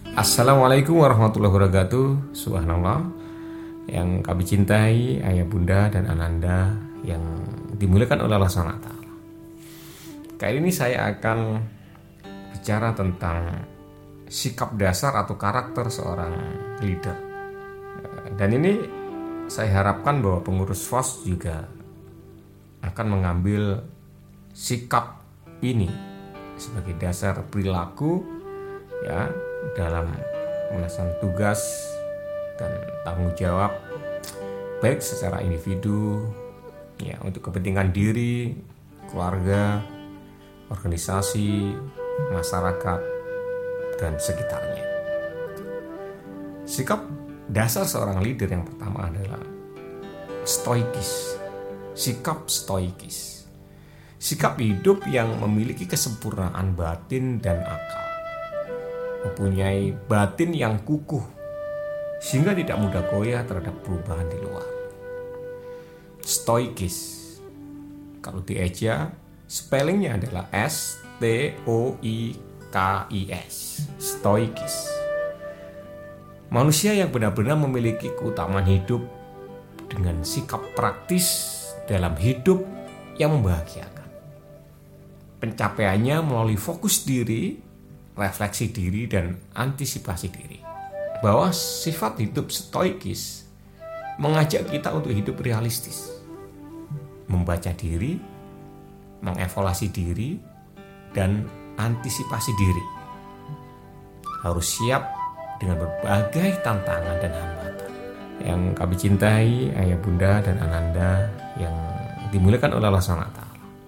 Assalamualaikum warahmatullahi wabarakatuh. Subhanallah. Yang kami cintai ayah bunda dan ananda yang dimuliakan oleh Allah SWT. Kali ini saya akan bicara tentang sikap dasar atau karakter seorang leader. Dan ini saya harapkan bahwa pengurus FOS juga akan mengambil sikap ini sebagai dasar perilaku ya dalam melaksanakan tugas dan tanggung jawab baik secara individu ya untuk kepentingan diri, keluarga, organisasi, masyarakat dan sekitarnya. Sikap dasar seorang leader yang pertama adalah stoikis. Sikap stoikis. Sikap hidup yang memiliki kesempurnaan batin dan akal. Mempunyai batin yang kukuh sehingga tidak mudah goyah terhadap perubahan di luar. Stoikis, kalau dieja spellingnya adalah S-T-O-I-K-I-S. Stoikis. Manusia yang benar-benar memiliki keutamaan hidup dengan sikap praktis dalam hidup yang membahagiakan. Pencapaiannya melalui fokus diri, refleksi diri, dan antisipasi diri. Bahwa sifat hidup stoikis mengajak kita untuk hidup realistis, membaca diri, mengevaluasi diri, dan antisipasi diri. Harus siap dengan berbagai tantangan dan hambatan. Yang kami cintai ayah bunda dan ananda yang dimuliakan oleh Allah SWT.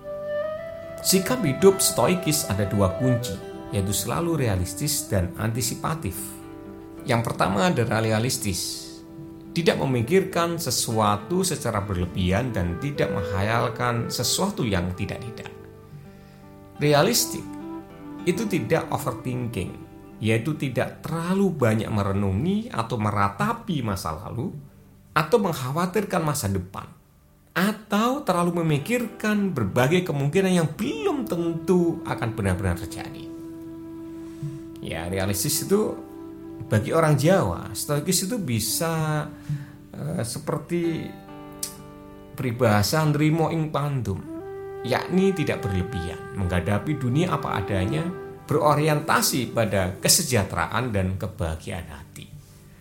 Sikap hidup stoikis ada dua kunci, yaitu selalu realistis dan antisipatif. Yang pertama adalah realistis, tidak memikirkan sesuatu secara berlebihan dan tidak menghayalkan sesuatu yang tidak-tidak. Realistik itu tidak overthinking, yaitu tidak terlalu banyak merenungi atau meratapi masa lalu atau mengkhawatirkan masa depan, atau terlalu memikirkan berbagai kemungkinan yang belum tentu akan benar-benar terjadi. Ya, realistis itu bagi orang Jawa, stoikis itu bisa seperti peribahasa nrimo ing pandum, yakni tidak berlebihan, menghadapi dunia apa adanya, berorientasi pada kesejahteraan dan kebahagiaan hati.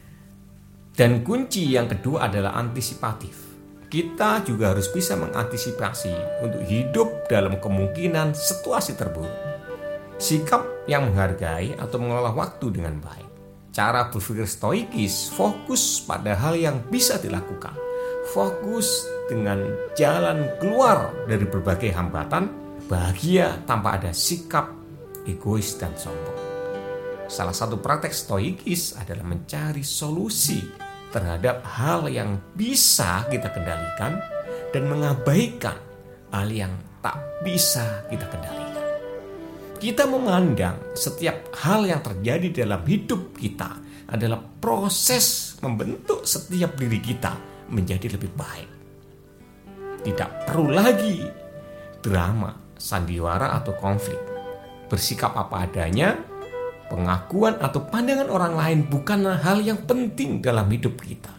Dan kunci yang kedua adalah antisipatif. Kita juga harus bisa mengantisipasi untuk hidup dalam kemungkinan situasi terburuk. Sikap yang menghargai atau mengelola waktu dengan baik. Cara berpikir stoikis fokus pada hal yang bisa dilakukan. Fokus dengan jalan keluar dari berbagai hambatan. Bahagia tanpa ada sikap egois dan sombong. Salah satu praktek stoikis adalah mencari solusi terhadap hal yang bisa kita kendalikan dan mengabaikan hal yang tak bisa kita kendalikan. Kita memandang setiap hal yang terjadi dalam hidup kita adalah proses membentuk setiap diri kita menjadi lebih baik. Tidak perlu lagi drama, sandiwara atau konflik. Bersikap apa adanya, pengakuan atau pandangan orang lain bukanlah hal yang penting dalam hidup kita.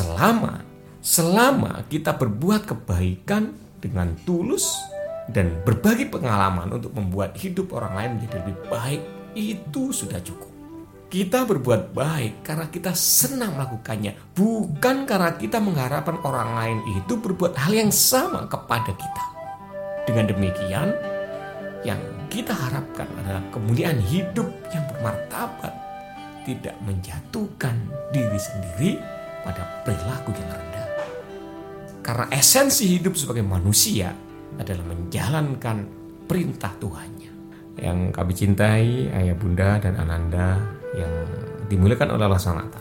Selama kita berbuat kebaikan dengan tulus dan berbagi pengalaman untuk membuat hidup orang lain menjadi lebih baik, itu sudah cukup. Kita berbuat baik karena kita senang melakukannya, bukan karena kita mengharapkan orang lain itu berbuat hal yang sama kepada kita. Dengan demikian, yang kita harapkan adalah kemuliaan hidup yang bermartabat, tidak menjatuhkan diri sendiri pada perilaku yang rendah. Karena esensi hidup sebagai manusia adalah menjalankan perintah Tuhannya. Yang kami cintai ayah bunda dan ananda yang dimuliakan oleh Allah SWT.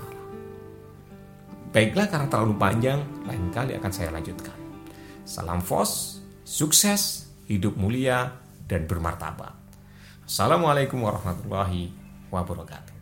Baiklah, karena terlalu panjang, lain kali akan saya lanjutkan. Salam FOS, sukses, hidup mulia, dan bermartabat. Assalamualaikum warahmatullahi wabarakatuh.